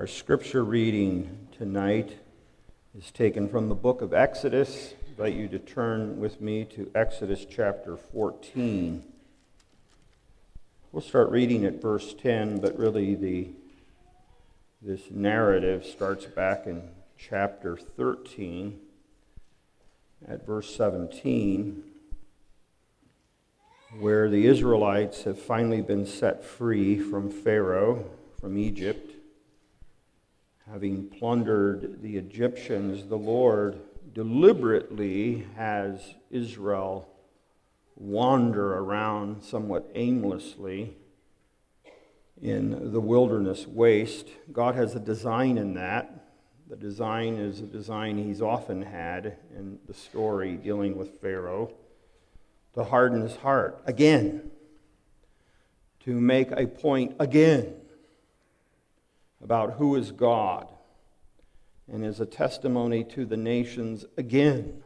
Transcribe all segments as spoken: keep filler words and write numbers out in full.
Our scripture reading tonight is taken from the book of Exodus. I invite you to turn with me to Exodus chapter fourteen. We'll start reading at verse ten, but really the this narrative starts back in chapter thirteen at verse seventeen, where the Israelites have finally been set free from Pharaoh, from Egypt. Having plundered the Egyptians, the Lord deliberately has Israel wander around somewhat aimlessly in the wilderness waste. God has a design in that. The design is a design he's often had in the story dealing with Pharaoh, to harden his heart again, to make a point again about who is God, and is a testimony to the nations again.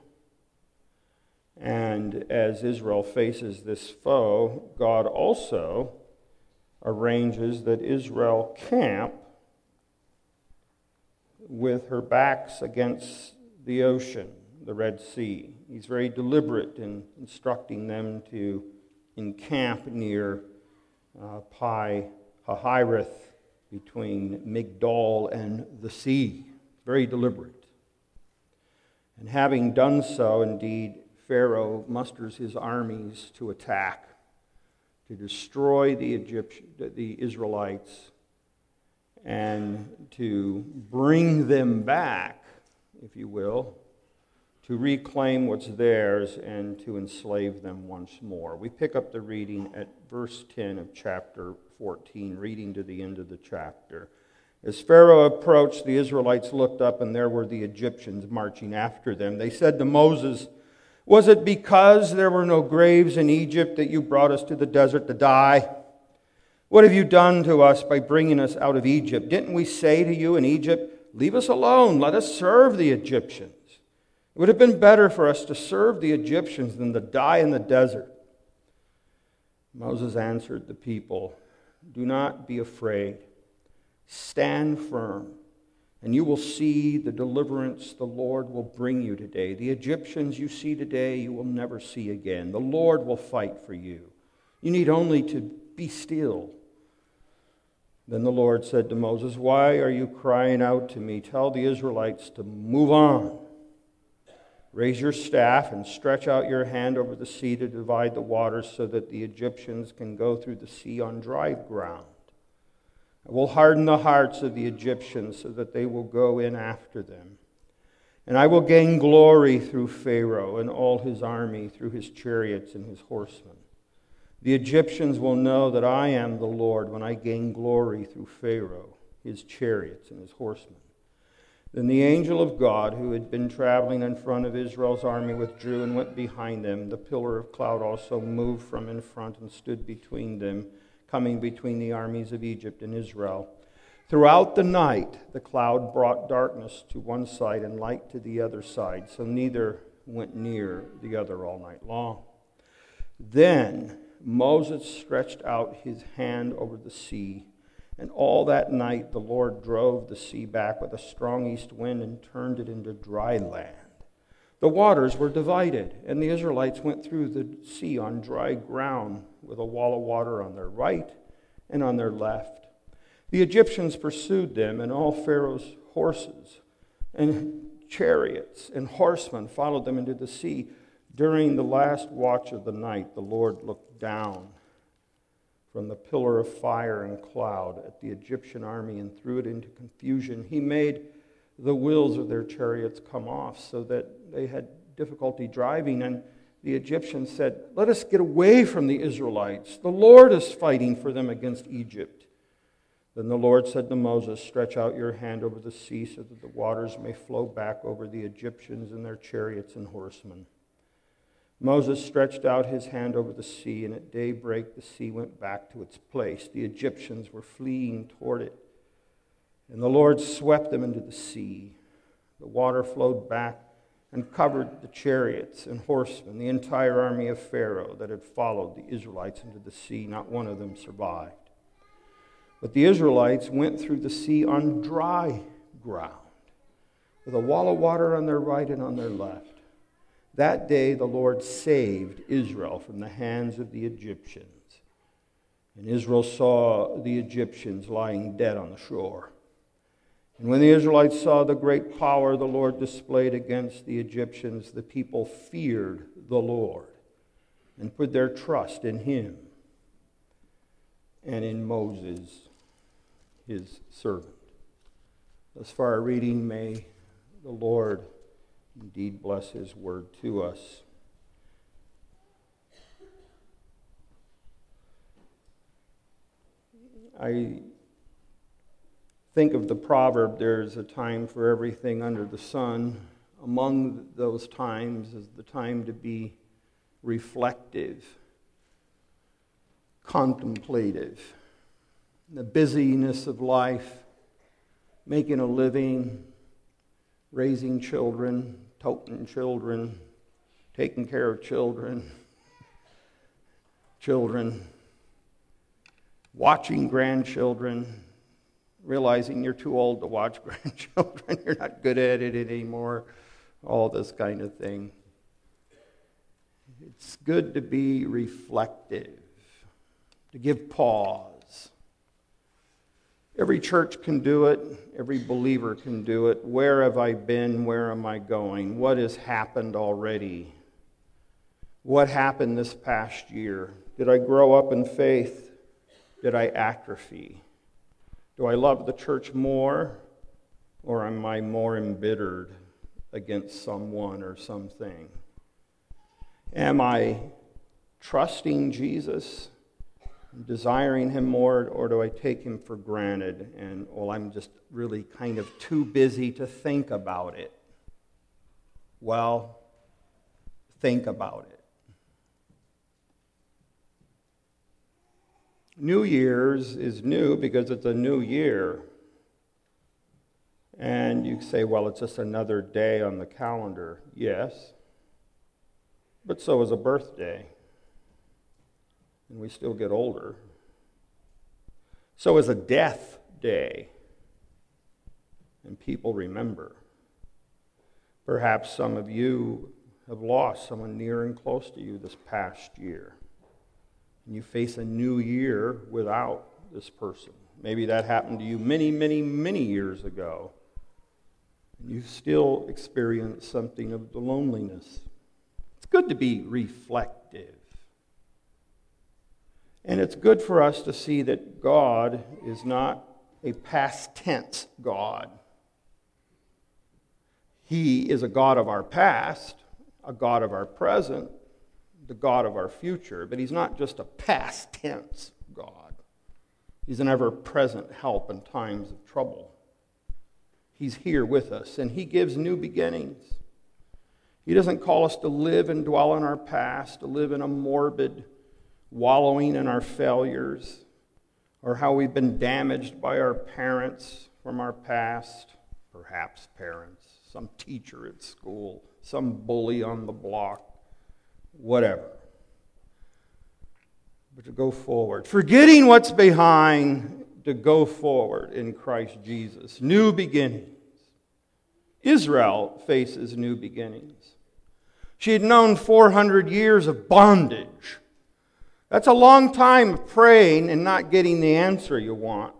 And as Israel faces this foe, God also arranges that Israel camp with her backs against the ocean, the Red Sea. He's very deliberate in instructing them to encamp near uh, Pi Hahiroth, between Migdol and the sea. Very deliberate. And having done so, indeed, Pharaoh musters his armies to attack, to destroy the Egyptian, the Israelites, and to bring them back, if you will, to reclaim what's theirs and to enslave them once more. We pick up the reading at verse ten of chapter fourteen, reading to the end of the chapter. As Pharaoh approached, the Israelites looked up, and there were the Egyptians marching after them. They said to Moses, "Was it because there were no graves in Egypt that you brought us to the desert to die? What have you done to us by bringing us out of Egypt? Didn't we say to you in Egypt, 'Leave us alone, let us serve the Egyptians'? It would have been better for us to serve the Egyptians than to die in the desert." Moses answered the people, "Do not be afraid. Stand firm, and you will see the deliverance the Lord will bring you today. The Egyptians you see today, you will never see again. The Lord will fight for you. You need only to be still." Then the Lord said to Moses, "Why are you crying out to me? Tell the Israelites to move on. Raise your staff and stretch out your hand over the sea to divide the waters so that the Egyptians can go through the sea on dry ground. I will harden the hearts of the Egyptians so that they will go in after them. And I will gain glory through Pharaoh and all his army, through his chariots and his horsemen. The Egyptians will know that I am the Lord when I gain glory through Pharaoh, his chariots and his horsemen." Then the angel of God, who had been traveling in front of Israel's army, withdrew and went behind them. The pillar of cloud also moved from in front and stood between them, coming between the armies of Egypt and Israel. Throughout the night, the cloud brought darkness to one side and light to the other side, so neither went near the other all night long. Then Moses stretched out his hand over the sea, and all that night the Lord drove the sea back with a strong east wind and turned it into dry land. The waters were divided, and the Israelites went through the sea on dry ground with a wall of water on their right and on their left. The Egyptians pursued them, and all Pharaoh's horses and chariots and horsemen followed them into the sea. During the last watch of the night, the Lord looked down from the pillar of fire and cloud at the Egyptian army and threw it into confusion. He made the wheels of their chariots come off so that they had difficulty driving. And the Egyptians said, "Let us get away from the Israelites. The Lord is fighting for them against Egypt." Then the Lord said to Moses, "Stretch out your hand over the sea so that the waters may flow back over the Egyptians and their chariots and horsemen." Moses stretched out his hand over the sea, and at daybreak the sea went back to its place. The Egyptians were fleeing toward it, and the Lord swept them into the sea. The water flowed back and covered the chariots and horsemen, the entire army of Pharaoh that had followed the Israelites into the sea. Not one of them survived. But the Israelites went through the sea on dry ground, with a wall of water on their right and on their left. That day the Lord saved Israel from the hands of the Egyptians. And Israel saw the Egyptians lying dead on the shore. And when the Israelites saw the great power the Lord displayed against the Egyptians, the people feared the Lord and put their trust in him and in Moses, his servant. Thus far a reading. May the Lord indeed bless his word to us. I think of the proverb, there's a time for everything under the sun. Among those times is the time to be reflective, contemplative. The busyness of life, making a living, raising children, toting children, taking care of children, children, watching grandchildren, realizing you're too old to watch grandchildren, you're not good at it anymore, all this kind of thing. It's good to be reflective, to give pause. Every church can do it. Every believer can do it. Where have I been? Where am I going? What has happened already? What happened this past year? Did I grow up in faith? Did I atrophy? Do I love the church more, or am I more embittered against someone or something? Am I trusting Jesus, desiring him more, or do I take him for granted and, well, I'm just really kind of too busy to think about it? Well, think about it. New Year's is new because it's a new year. And you say, well, it's just another day on the calendar. Yes, but so is a birthday. And we still get older. So is a death day. And people remember. Perhaps some of you have lost someone near and close to you this past year. And you face a new year without this person. Maybe that happened to you many, many, many years ago. And you still experience something of the loneliness. It's good to be reflective. And it's good for us to see that God is not a past tense God. He is a God of our past, a God of our present, the God of our future, but he's not just a past tense God. He's an ever-present help in times of trouble. He's here with us, and he gives new beginnings. He doesn't call us to live and dwell in our past, to live in a morbid wallowing in our failures, or how we've been damaged by our parents from our past, perhaps parents, some teacher at school, some bully on the block, whatever. But to go forward, forgetting what's behind, to go forward in Christ Jesus. New beginnings. Israel faces new beginnings. She had known four hundred years of bondage. That's a long time of praying and not getting the answer you want.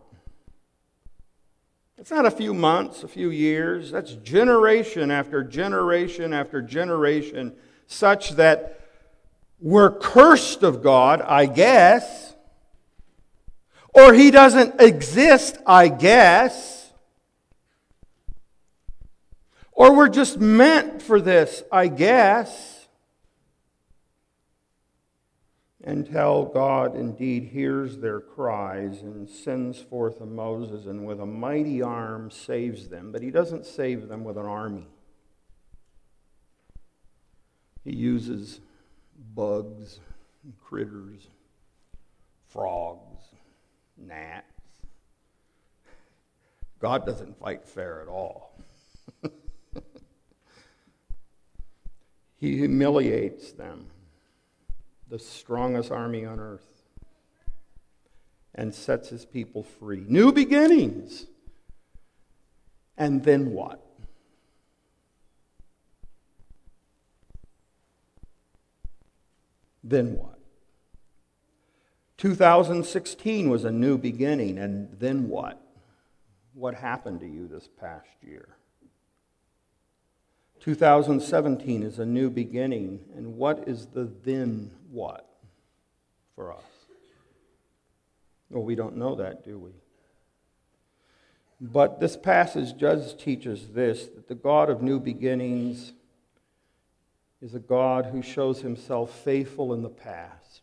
It's not a few months, a few years. That's generation after generation after generation, such that we're cursed of God, I guess. Or he doesn't exist, I guess. Or we're just meant for this, I guess. Until God indeed hears their cries and sends forth a Moses and with a mighty arm saves them. But he doesn't save them with an army. He uses bugs, critters, frogs, gnats. God doesn't fight fair at all. He humiliates them, the strongest army on earth. and sets his people free. New beginnings. And then what? Then what? two thousand sixteen was a new beginning, and then what? What happened to you this past year? two thousand seventeen is a new beginning, and what is the then what for us? Well, we don't know that, do we? But this passage does teach us this, that the God of new beginnings is a God who shows himself faithful in the past.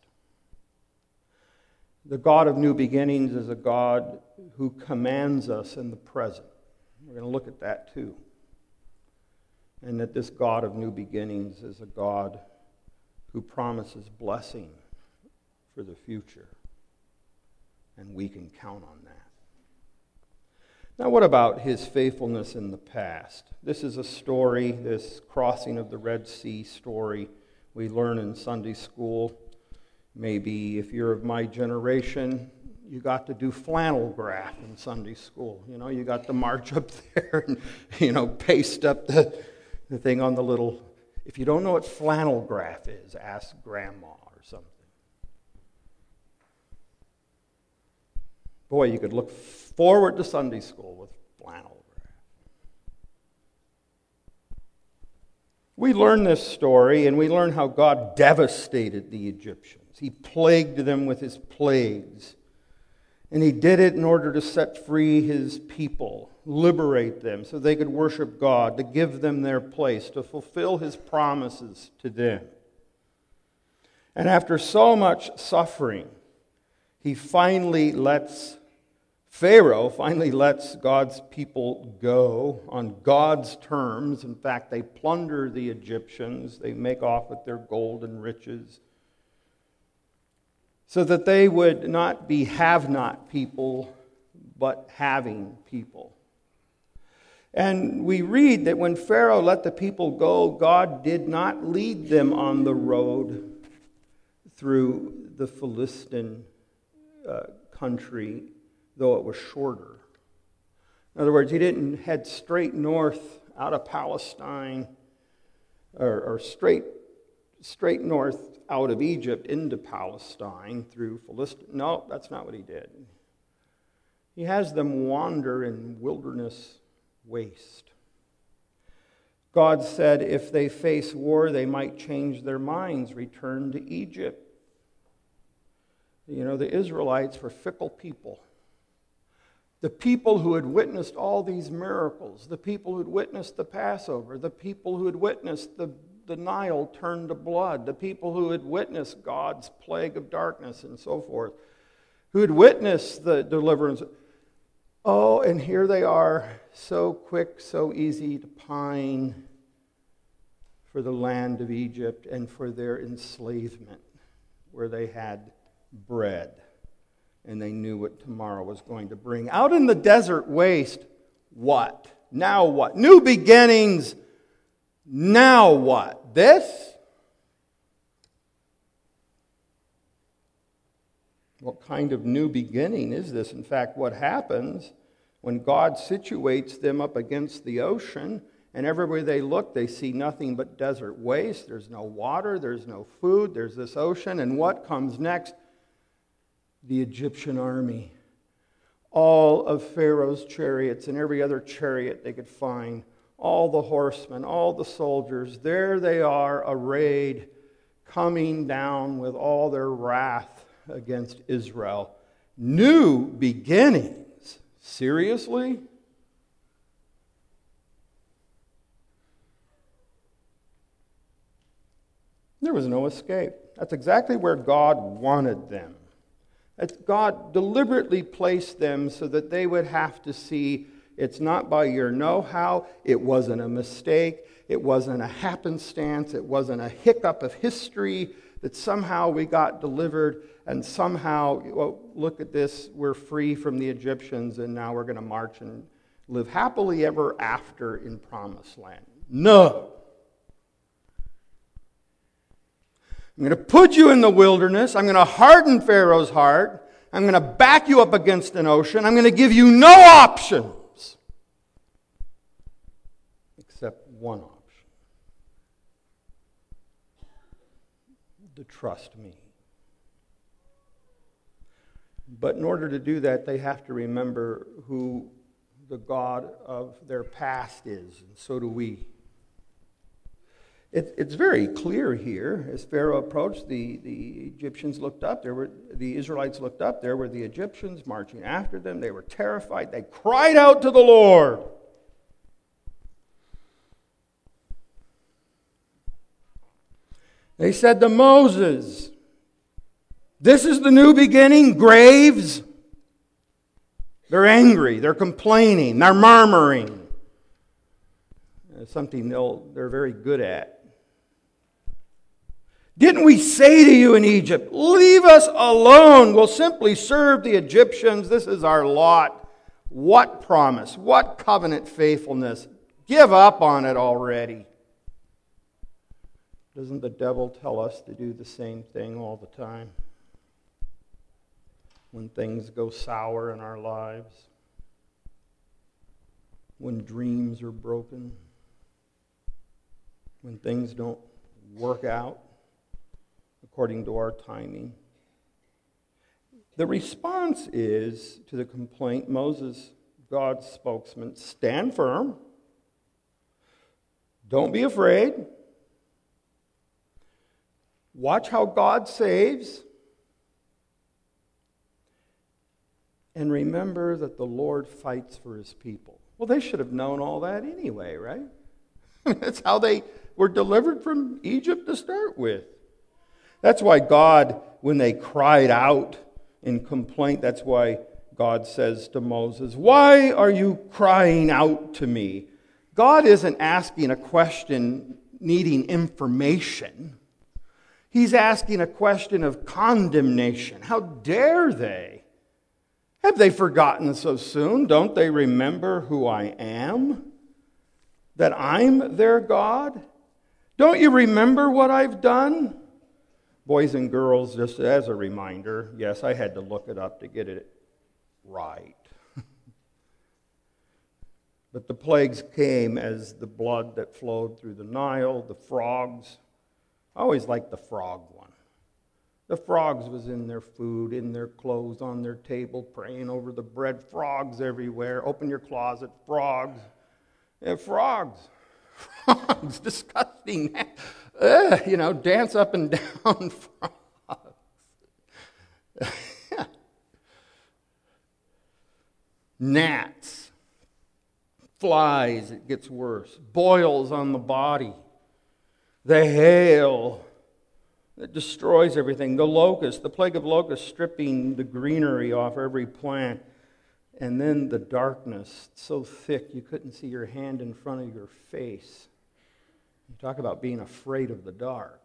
The God of new beginnings is a God who commands us in the present. We're going to look at that too. And that this God of new beginnings is a God who promises blessing for the future. And we can count on that. Now, what about his faithfulness in the past? This is a story, this crossing of the Red Sea story we learn in Sunday school. Maybe if you're of my generation, you got to do flannel graph in Sunday school. You know, you got to march up there and, you know, paste up the, the thing on the little... If you don't know what flannel graph is, ask Grandma or something. Boy, you could look forward to Sunday school with flannel graph. We learn this story, and we learn how God devastated the Egyptians. He plagued them with his plagues. And he did it in order to set free his people, liberate them so they could worship God, to give them their place, to fulfill his promises to them. And after so much suffering, he finally lets, Pharaoh finally lets God's people go on God's terms. In fact, they plunder the Egyptians. They make off with their gold and riches, so that they would not be have-not people, but having people. And we read that when Pharaoh let the people go, God did not lead them on the road through the Philistine uh, country, though it was shorter. In other words, he didn't head straight north out of Palestine, or, or straight, straight north out of Egypt into Palestine through Philistine. No, that's not what he did. He has them wander in wilderness waste. God said if they face war, they might change their minds, return to Egypt. You know, the Israelites were fickle people. The people who had witnessed all these miracles, the people who had witnessed the Passover, the people who had witnessed the the Nile turned to blood, the people who had witnessed God's plague of darkness and so forth, who had witnessed the deliverance. Oh, and here they are, so quick, so easy to pine for the land of Egypt and for their enslavement, where they had bread and they knew what tomorrow was going to bring. Out in the desert waste, what? Now what? New beginnings. Now what? This? What kind of new beginning is this? In fact, what happens when God situates them up against the ocean, and everywhere they look, they see nothing but desert waste. There's no water, there's no food, there's this ocean, and what comes next? The Egyptian army. All of Pharaoh's chariots and every other chariot they could find, all the horsemen, all the soldiers, there they are arrayed, coming down with all their wrath against Israel. New beginnings. Seriously? There was no escape. That's exactly where God wanted them. God deliberately placed them so that they would have to see it's not by your know-how, it wasn't a mistake, it wasn't a happenstance, it wasn't a hiccup of history that somehow we got delivered and somehow, well, look at this, we're free from the Egyptians and now we're going to march and live happily ever after in Promised Land. No. I'm going to put you in the wilderness. I'm going to harden Pharaoh's heart. I'm going to back you up against an ocean. I'm going to give you no options except one option. To trust me. But in order to do that, they have to remember who the God of their past is, and so do we. It, it's very clear here. As Pharaoh approached, the, the Egyptians looked up. There were the Israelites looked up. There were the Egyptians marching after them. They were terrified. They cried out to the Lord. They said to Moses, "This is the new beginning, graves." They're angry, they're complaining, they're murmuring. It's something they'll, they're very good at. "Didn't we say to you in Egypt, leave us alone, we'll simply serve the Egyptians, this is our lot." What promise, what covenant faithfulness. Give up on it already. Doesn't the devil tell us to do the same thing all the time? When things go sour in our lives, when dreams are broken, when things don't work out according to our timing. The response is to the complaint, Moses, God's spokesman, stand firm. Don't be afraid. Watch how God saves. And remember that the Lord fights for his people. Well, they should have known all that anyway, right? That's how they were delivered from Egypt to start with. That's why God, when they cried out in complaint, that's why God says to Moses, "Why are you crying out to me?" God isn't asking a question needing information. He's asking a question of condemnation. How dare they? Have they forgotten so soon? Don't they remember who I am? That I'm their God? Don't you remember what I've done? Boys and girls, just as a reminder, yes, I had to look it up to get it right. But the plagues came as the blood that flowed through the Nile, the frogs. I always liked the frog one. The frogs was in their food, in their clothes, on their table, praying over the bread. Frogs everywhere. Open your closet. Frogs. Yeah, frogs. Frogs. Disgusting. Ugh, you know, dance up and down frogs. Gnats. Flies. It gets worse. Boils on the body. The hail that destroys everything. The locust, the plague of locusts stripping the greenery off every plant. And then the darkness, so thick you couldn't see your hand in front of your face. You talk about being afraid of the dark.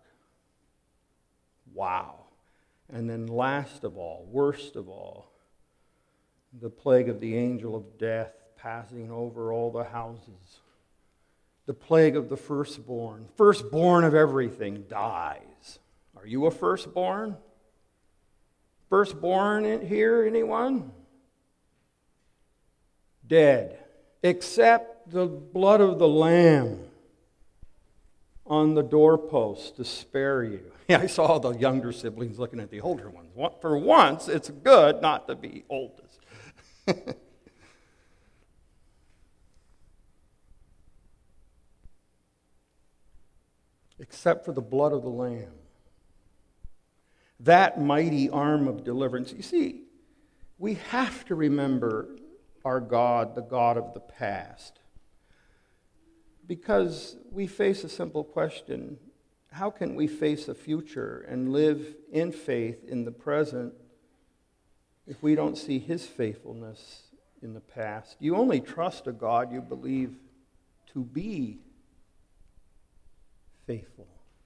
Wow. And then last of all, worst of all, the plague of the angel of death passing over all the houses. The plague of the firstborn. Firstborn of everything dies. Are you a firstborn? Firstborn in here, anyone? Dead. Except the blood of the Lamb on the doorpost to spare you. Yeah, I saw the younger siblings looking at the older ones. For once, it's good not to be oldest. Except for the blood of the Lamb. That mighty arm of deliverance. You see, we have to remember our God, the God of the past. Because we face a simple question. How can we face a future and live in faith in the present if we don't see his faithfulness in the past? You only trust a God you believe to be faithful.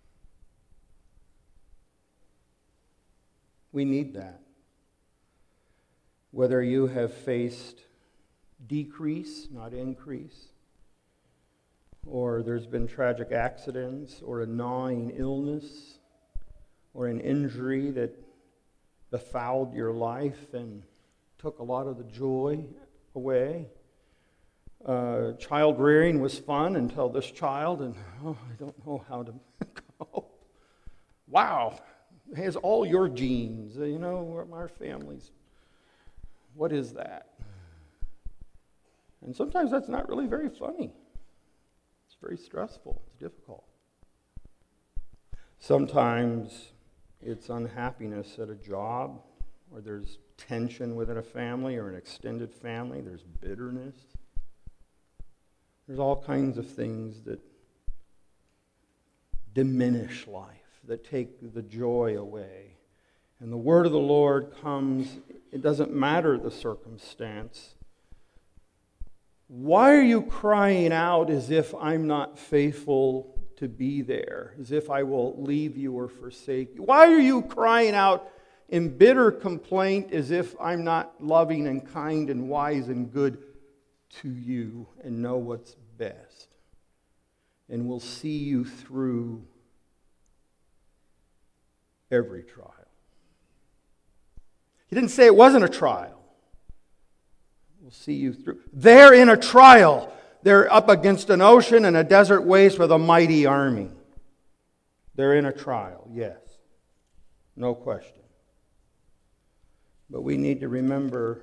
We need that. Whether you have faced decrease, not increase, or there's been tragic accidents, or a gnawing illness, or an injury that befouled your life and took a lot of the joy away. Uh, child rearing was fun until this child, and oh, I don't know how to go. Wow, it has all your genes, you know, our families. What is that? And sometimes that's not really very funny. It's very stressful. It's difficult. Sometimes it's unhappiness at a job, or there's tension within a family or an extended family. There's bitterness. There's all kinds of things that diminish life, that take the joy away. And the word of the Lord comes, it doesn't matter the circumstance. Why are you crying out as if I'm not faithful to be there, as if I will leave you or forsake you? Why are you crying out in bitter complaint as if I'm not loving and kind and wise and good to you and know what's best and will see you through every trial? He didn't say it wasn't a trial. We'll see you through. They're in a trial. They're up against an ocean and a desert waste with a mighty army. They're in a trial, yes. No question. But we need to remember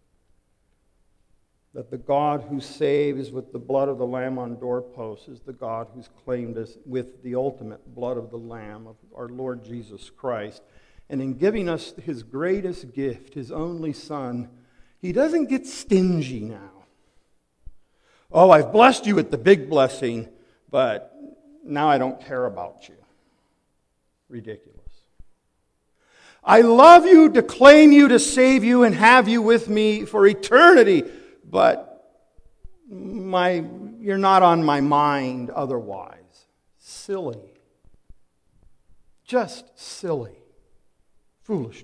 that the God who saves with the blood of the Lamb on doorposts is the God who's claimed us with the ultimate blood of the Lamb, of our Lord Jesus Christ. And in giving us His greatest gift, His only Son, He doesn't get stingy now. Oh, I've blessed you with the big blessing, but now I don't care about you. Ridiculous. I love you to claim you, to save you, and have you with me for eternity, but my, you're not on my mind otherwise. Silly. Just silly. Foolishness.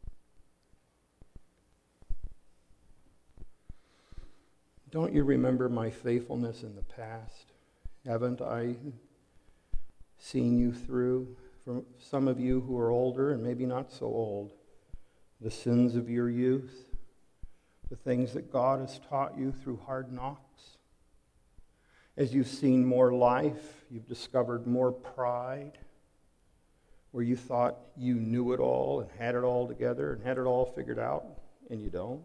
Don't you remember my faithfulness in the past? Haven't I seen you through? For some of you who are older and maybe not so old, the sins of your youth, the things that God has taught you through hard knocks. As you've seen more life, you've discovered more pride, where you thought you knew it all and had it all together and had it all figured out, and you don't.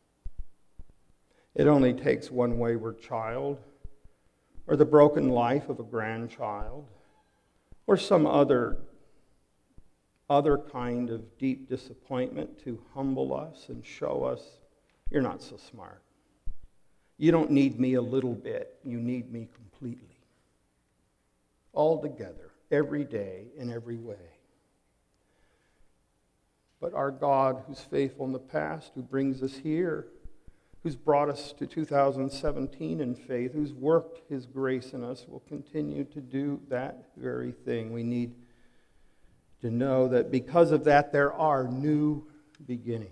It only takes one wayward child, or the broken life of a grandchild, or some other, other kind of deep disappointment to humble us and show us, you're not so smart. You don't need me a little bit. You need me completely. All together, every day, in every way. But our God, who's faithful in the past, who brings us here, who's brought us to two thousand seventeen in faith, who's worked His grace in us, will continue to do that very thing. We need to know that because of that, there are new beginnings.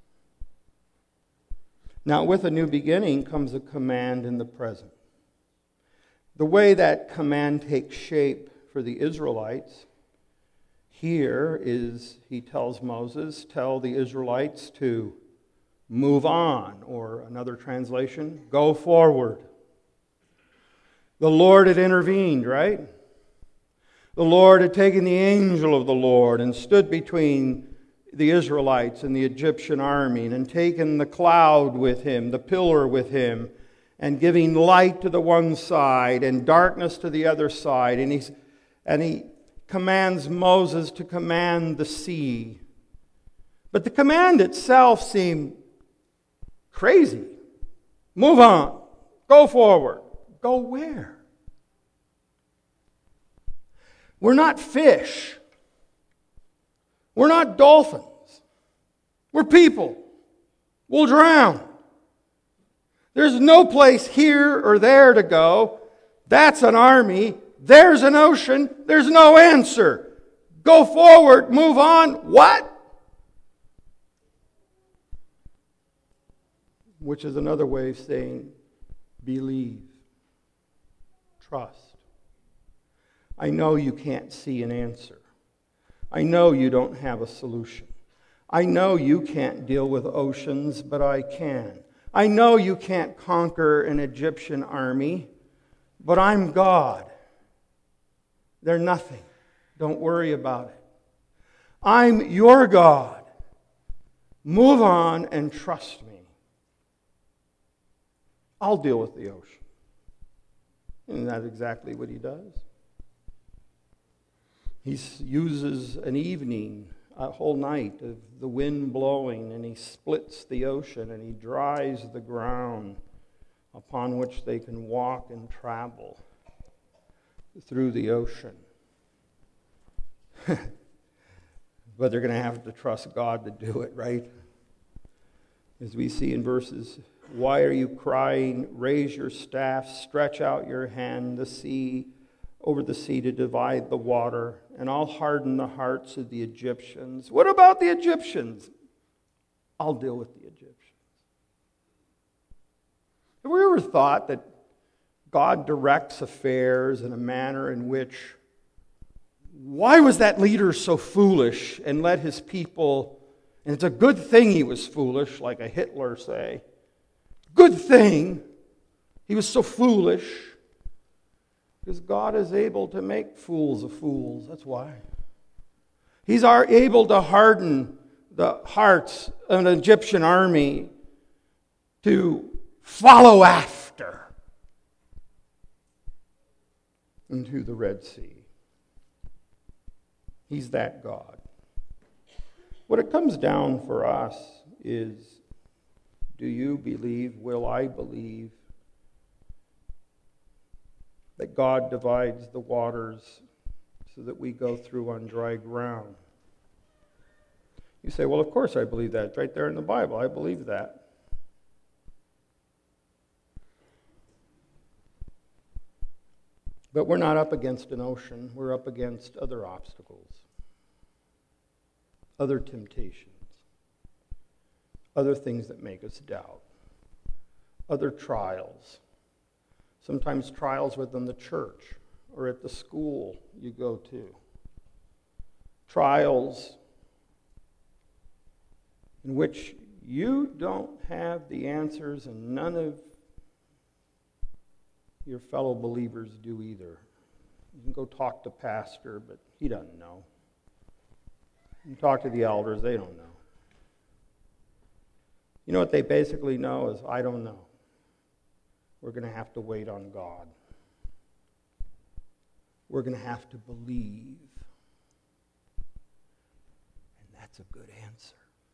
Now, with a new beginning comes a command in the present. The way that command takes shape for the Israelites here is, He tells Moses, tell the Israelites to move on, or another translation, go forward. The Lord had intervened, right? The Lord had taken the angel of the Lord and stood between the Israelites and the Egyptian army, and taken the cloud with Him, the pillar with Him, and giving light to the one side and darkness to the other side. And He's, and He commands Moses to command the sea. But the command itself seemed crazy. Move on. Go forward. Go where? We're not fish. We're not dolphins. We're people. We'll drown. There's no place here or there to go. That's an army. There's an ocean. There's no answer. Go forward. Move on. What? Which is another way of saying believe. Trust. I know you can't see an answer. I know you don't have a solution. I know you can't deal with oceans, but I can. I know you can't conquer an Egyptian army, but I'm God. They're nothing. Don't worry about it. I'm your God. Move on and trust me. I'll deal with the ocean. And that's exactly what he does. He uses an evening, a whole night of the wind blowing, and he splits the ocean and he dries the ground upon which they can walk and travel through the ocean. But they're going to have to trust God to do it, right? As we see in verses, why are you crying? Raise your staff, stretch out your hand, the sea, over the sea to divide the water, and I'll harden the hearts of the Egyptians. What about the Egyptians? I'll deal with the Egyptians. Have we ever thought that God directs affairs in a manner in which, why was that leader so foolish and let his people, and it's a good thing he was foolish, like a Hitler say, good thing he was so foolish, because God is able to make fools of fools, that's why. He's able to harden the hearts of an Egyptian army to follow after into the Red Sea. He's that God. What it comes down for us is, do you believe, will I believe, that God divides the waters so that we go through on dry ground? You say, well, of course I believe that. It's right there in the Bible. I believe that. But we're not up against an ocean. We're up against other obstacles, other temptations, other things that make us doubt, other trials. Sometimes trials within the church or at the school you go to. Trials in which you don't have the answers and none of your fellow believers do either. You can go talk to pastor, but he doesn't know. You can talk to the elders, they don't know. You know what they basically know is, I don't know. We're going to have to wait on God. We're going to have to believe. And that's a good answer.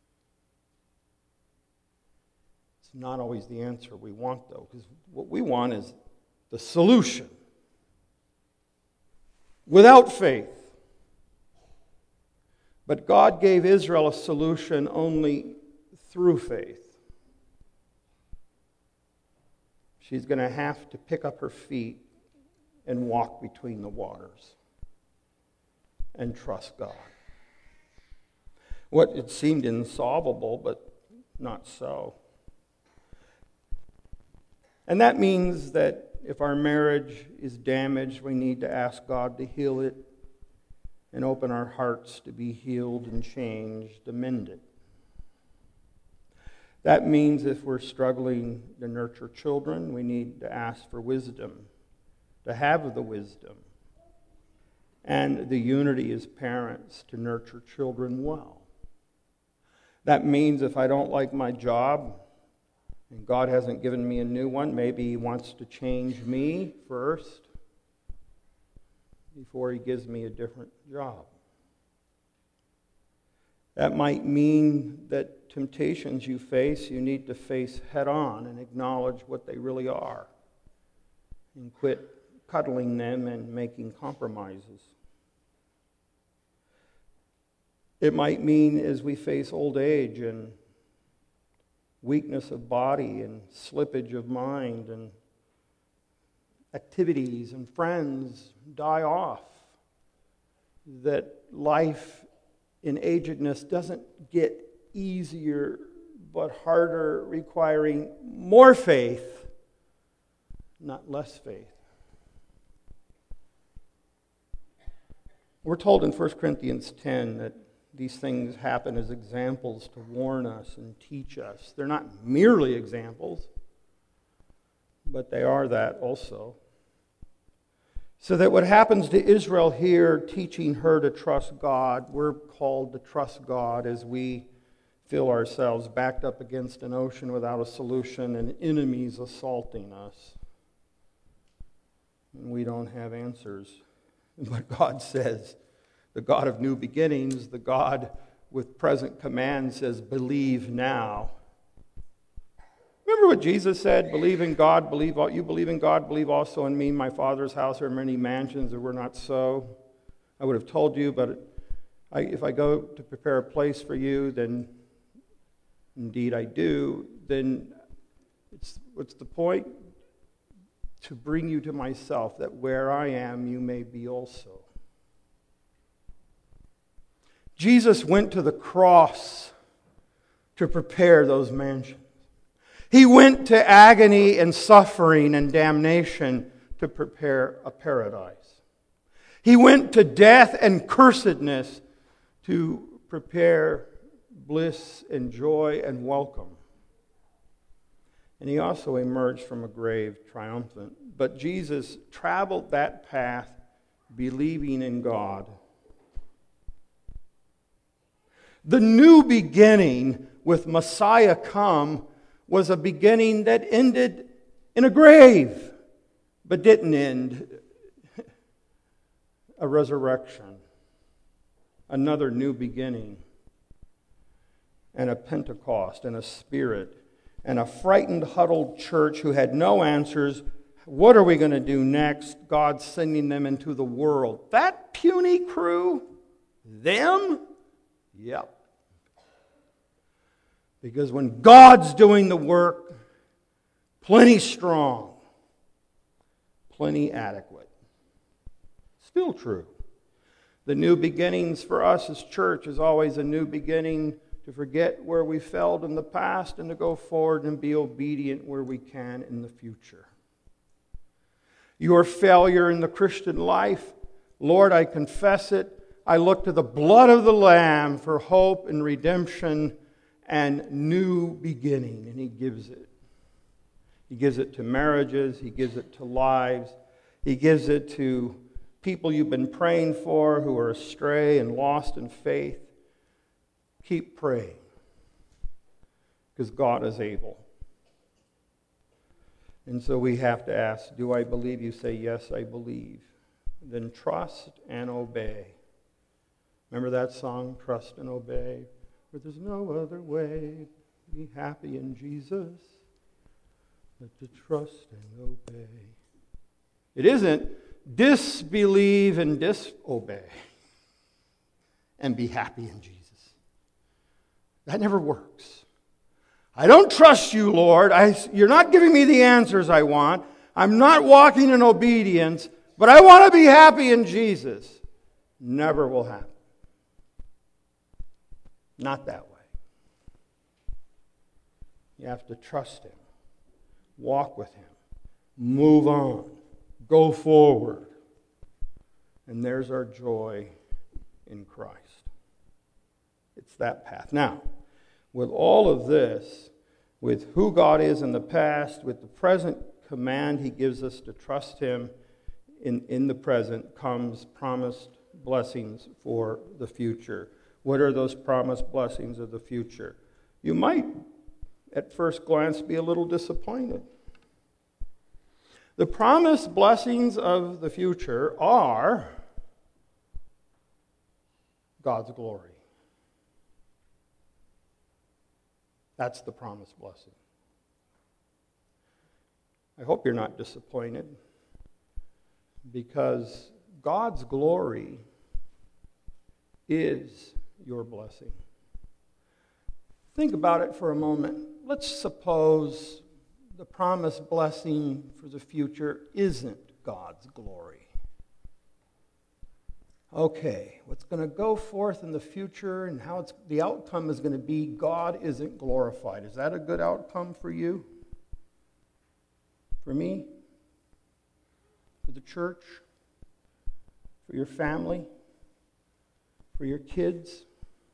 It's not always the answer we want, though, because what we want is the solution. Without faith. But God gave Israel a solution only through faith. She's going to have to pick up her feet and walk between the waters and trust God. What it seemed insolvable, but not so. And that means that if our marriage is damaged, we need to ask God to heal it and open our hearts to be healed and changed, to mend it. That means if we're struggling to nurture children, we need to ask for wisdom, to have the wisdom, and the unity as parents to nurture children well. That means if I don't like my job, and God hasn't given me a new one, maybe He wants to change me first before He gives me a different job. That might mean that temptations you face, you need to face head on and acknowledge what they really are and quit cuddling them and making compromises. It might mean as we face old age and weakness of body and slippage of mind and activities and friends die off, that life in agedness doesn't get easier but harder, requiring more faith, not less faith. We're told in First Corinthians ten that these things happen as examples to warn us and teach us. They're not merely examples, but they are that also. So that what happens to Israel here, teaching her to trust God, we're called to trust God as we feel ourselves backed up against an ocean without a solution and enemies assaulting us. And we don't have answers. But God says, the God of new beginnings, the God with present command says, believe now. Remember what Jesus said? Believe in God, believe all, you believe in God, believe also in me. My Father's house are many mansions, that were not so. I would have told you, but I, if I go to prepare a place for you, then indeed I do. Then it's, what's the point? To bring you to myself, that where I am, you may be also. Jesus went to the cross to prepare those mansions. He went to agony and suffering and damnation to prepare a paradise. He went to death and cursedness to prepare bliss and joy and welcome. And he also emerged from a grave triumphant. But Jesus traveled that path believing in God. The new beginning with Messiah come was a beginning that ended in a grave, but didn't end a resurrection. Another new beginning, and a Pentecost, and a Spirit, and a frightened, huddled church who had no answers. What are we going to do next? God sending them into the world. That puny crew? Them? Yep. Because when God's doing the work, plenty strong, plenty adequate. Still true. The new beginnings for us as church is always a new beginning to forget where we failed in the past and to go forward and be obedient where we can in the future. Your failure in the Christian life, Lord, I confess it. I look to the blood of the Lamb for hope and redemption and new beginning, and He gives it. He gives it to marriages. He gives it to lives. He gives it to people you've been praying for who are astray and lost in faith. Keep praying, because God is able. And so we have to ask, do I believe? You say, yes, I believe. Then trust and obey. Remember that song, Trust and Obey? For there's no other way to be happy in Jesus but to trust and obey. It isn't disbelieve and disobey and be happy in Jesus. That never works. I don't trust you, Lord. I, you're not giving me the answers I want. I'm not walking in obedience, but I want to be happy in Jesus. Never will happen. Not that way. You have to trust Him. Walk with Him. Move on. Go forward. And there's our joy in Christ. It's that path. Now, with all of this, with who God is in the past, with the present command He gives us to trust Him in, in the present, comes promised blessings for the future. What are those promised blessings of the future? You might, at first glance, be a little disappointed. The promised blessings of the future are God's glory. That's the promised blessing. I hope you're not disappointed, because God's glory is your blessing. Think about it for a moment. Let's suppose the promised blessing for the future isn't God's glory. Okay, what's going to go forth in the future and how it's, the outcome is going to be God isn't glorified. Is that a good outcome for you? For me? For the church? For your family? For your kids?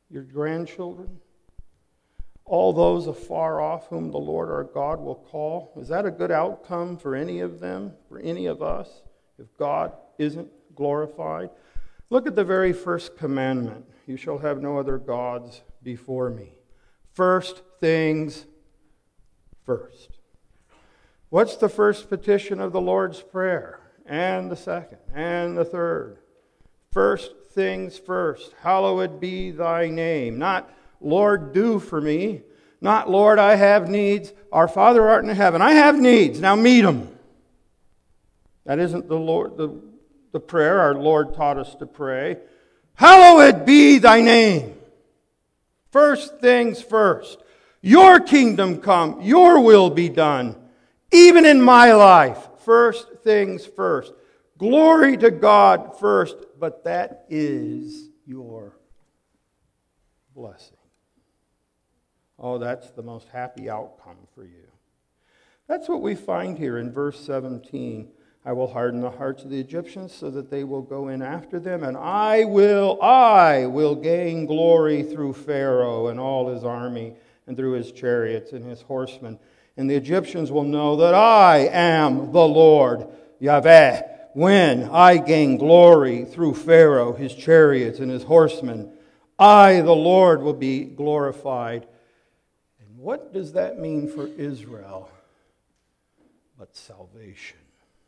your grandchildren, all those afar off whom the Lord our God will call? Is that a good outcome for any of them, for any of us, if God isn't glorified? Look at the very first commandment. You shall have no other gods before me. First things first. What's the first petition of the Lord's Prayer? And the second, and the third. First things first. Hallowed be thy name. Not, Lord, do for me. Not, Lord, I have needs. Our Father art in heaven. I have needs. Now meet them. That isn't the Lord, the, the prayer our Lord taught us to pray. Hallowed be thy name. First things first. Your kingdom come. Your will be done. Even in my life. First things first. Glory to God first. But that is your blessing. Oh, that's the most happy outcome for you. That's what we find here in verse seventeen. I will harden the hearts of the Egyptians so that they will go in after them, and I will, I will gain glory through Pharaoh and all his army, and through his chariots and his horsemen. And the Egyptians will know that I am the Lord, Yahweh, when I gain glory through Pharaoh, his chariots, and his horsemen. I, the Lord, will be glorified. And what does that mean for Israel but salvation?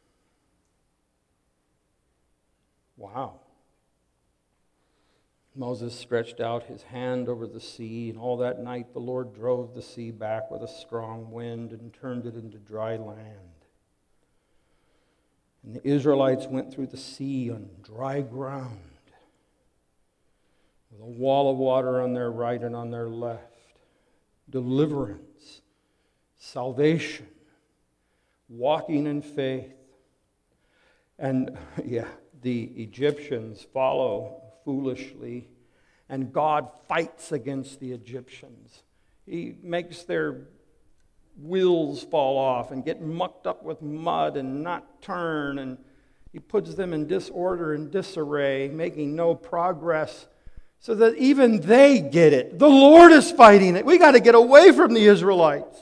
Wow. Moses stretched out his hand over the sea, and all that night the Lord drove the sea back with a strong wind and turned it into dry land. And the Israelites went through the sea on dry ground, with a wall of water on their right and on their left. Deliverance, salvation, walking in faith. And, yeah, the Egyptians follow foolishly, and God fights against the Egyptians. He makes their wheels fall off and get mucked up with mud and not turn, and he puts them in disorder and disarray, making no progress, so that even they get it. The Lord is fighting it. We got to get away from the Israelites.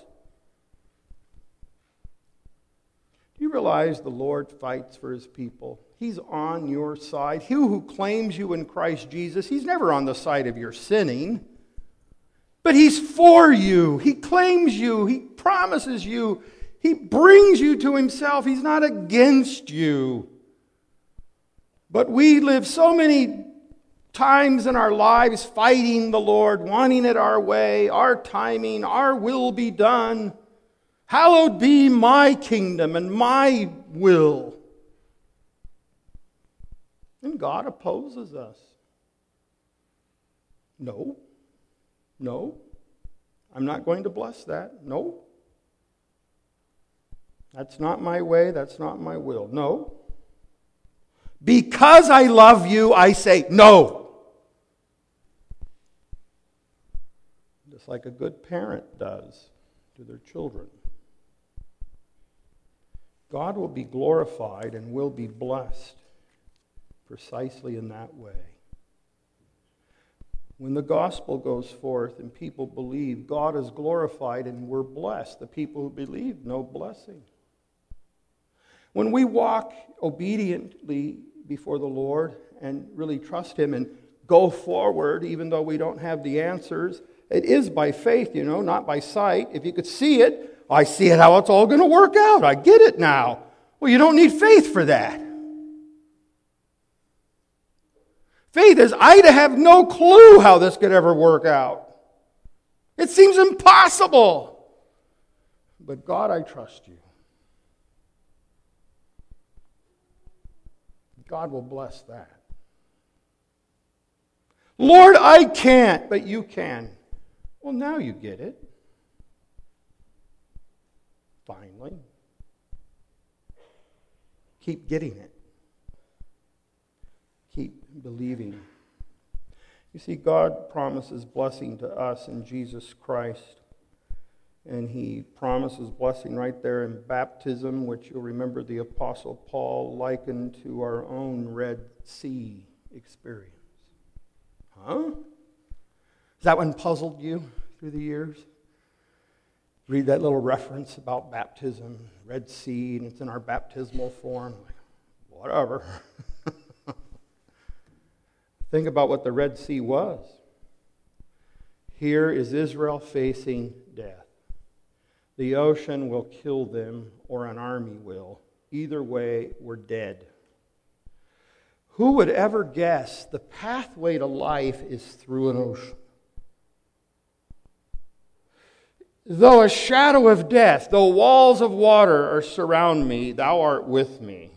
Do you realize the Lord fights for his people? He's on your side. He who claims you in Christ Jesus, he's never on the side of your sinning. But he's for you. He claims you. He promises you. He brings you to himself. He's not against you. But we live so many times in our lives fighting the Lord, wanting it our way, our timing, our will be done. Hallowed be my kingdom and my will. And God opposes us. No. No. I'm not going to bless that. No. That's not my way. That's not my will. No. Because I love you, I say no. Just like a good parent does to their children. God will be glorified and will be blessed precisely in that way. When the gospel goes forth and people believe, God is glorified and we're blessed. The people who believe, no blessing. When we walk obediently before the Lord and really trust him and go forward, even though we don't have the answers, it is by faith, you know, not by sight. If you could see it, I see it how it's all going to work out. I get it now. Well, you don't need faith for that. Faith is, I have no clue how this could ever work out. It seems impossible. But God, I trust you. God will bless that. Lord, I can't, but you can. Well, now you get it. Finally. Keep getting it. Keep believing. You see, God promises blessing to us in Jesus Christ. And he promises blessing right there in baptism, which you'll remember the Apostle Paul likened to our own Red Sea experience. Huh? Has that one puzzled you through the years? Read that little reference about baptism, Red Sea, and it's in our baptismal form. Like, whatever. Think about what the Red Sea was. Here is Israel facing death. The ocean will kill them, or an army will. Either way, we're dead. Who would ever guess the pathway to life is through an ocean? Though a shadow of death, though walls of water are surround me, thou art with me.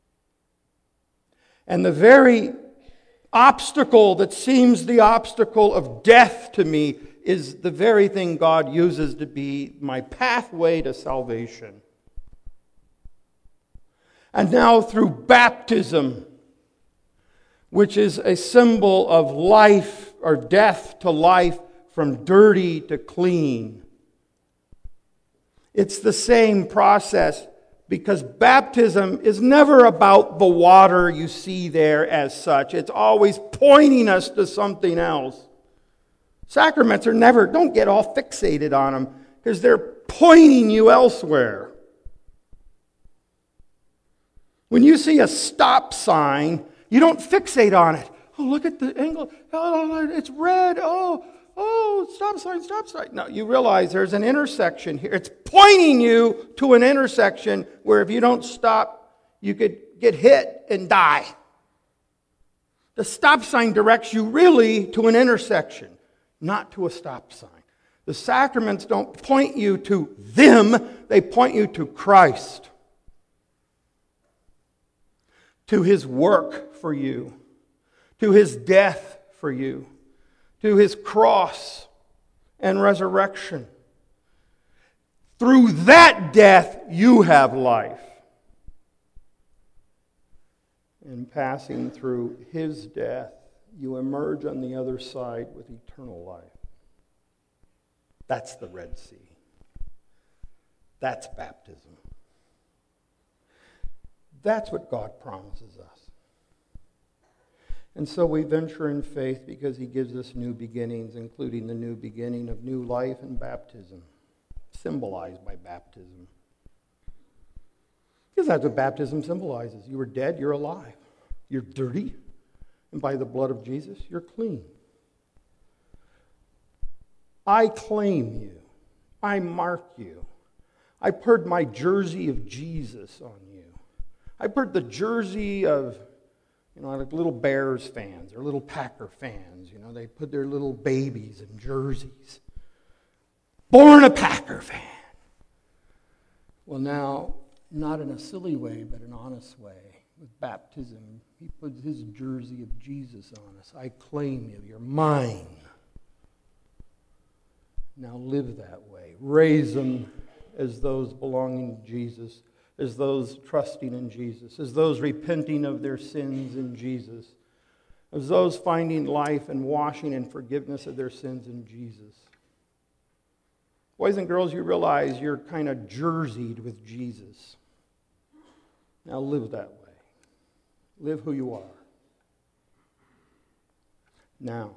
And the very obstacle that seems the obstacle of death to me is the very thing God uses to be my pathway to salvation. And now through baptism, which is a symbol of life or death to life, from dirty to clean. It's the same process, because baptism is never about the water you see there as such. It's always pointing us to something else. Sacraments are never, don't get all fixated on them, because they're pointing you elsewhere. When you see a stop sign, you don't fixate on it. Oh, look at the angle. Oh, it's red. Oh, oh, stop sign, stop sign. No, you realize there's an intersection here. It's pointing you to an intersection where if you don't stop, you could get hit and die. The stop sign directs you really to an intersection, not to a stop sign. The sacraments don't point you to them, they point you to Christ, to His work for you, to His death for you, to His cross and resurrection. Through that death, you have life. And passing through His death, you emerge on the other side with eternal life. That's the Red Sea. That's baptism. That's what God promises us. And so we venture in faith because He gives us new beginnings, including the new beginning of new life and baptism, symbolized by baptism. Because that's what baptism symbolizes. You were dead, you're alive. You're dirty, and by the blood of Jesus, you're clean. I claim you. I mark you. I put my jersey of Jesus on you. I put the jersey of, you know, like little Bears fans or little Packer fans. You know, they put their little babies in jerseys. Born a Packer fan. Well, now, not in a silly way, but an honest way. With baptism, He puts His jersey of Jesus on us. I claim you. You're mine. Now live that way. Raise them as those belonging to Jesus, as those trusting in Jesus, as those repenting of their sins in Jesus, as those finding life and washing and forgiveness of their sins in Jesus. Boys and girls, you realize you're kind of jerseyed with Jesus. Now live that way. Live who you are. Now,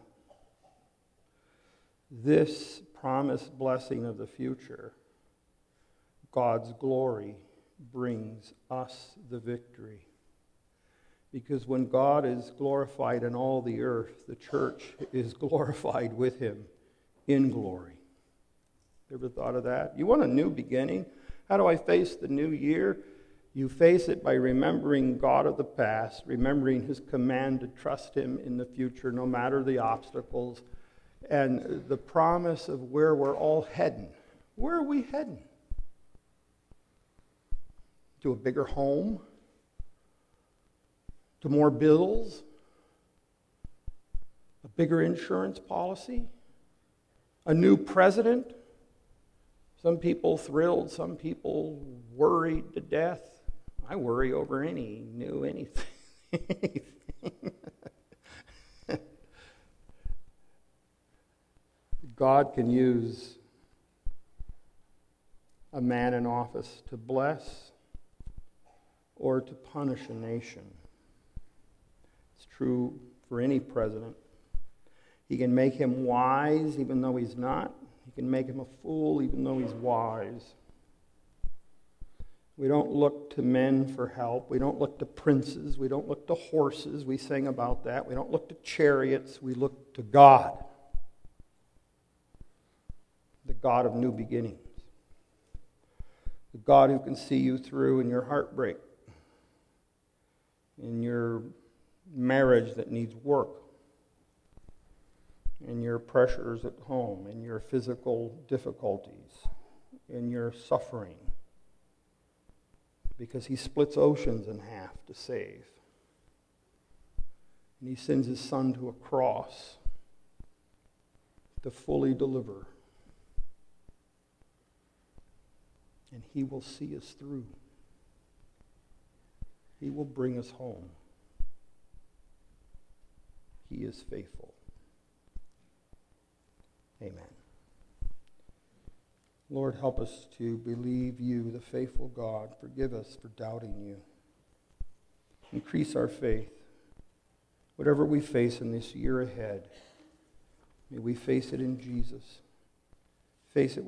this promised blessing of the future, God's glory, brings us the victory. Because when God is glorified in all the earth, the church is glorified with Him in glory. Ever thought of that? You want a new beginning? How do I face the new year? You face it by remembering God of the past, remembering His command to trust Him in the future, no matter the obstacles, and the promise of where we're all heading. Where are we heading? To a bigger home? To more bills? A bigger insurance policy? A new president? Some people thrilled, some people worried to death. I worry over any new anything. anything. God can use a man in office to bless or to punish a nation. It's true for any president. He can make him wise even though he's not. He can make him a fool even though he's wise. We don't look to men for help. We don't look to princes. We don't look to horses. We sing about that. We don't look to chariots. We look to God, the God of new beginnings, the God who can see you through in your heartbreak, in your marriage that needs work, in your pressures at home, in your physical difficulties, in your suffering. Because he splits oceans in half to save. And he sends his son to a cross to fully deliver. And he will see us through. He will bring us home. He is faithful. Amen. Lord, help us to believe you, the faithful God. Forgive us for doubting you. Increase our faith. Whatever we face in this year ahead, may we face it in Jesus. Face it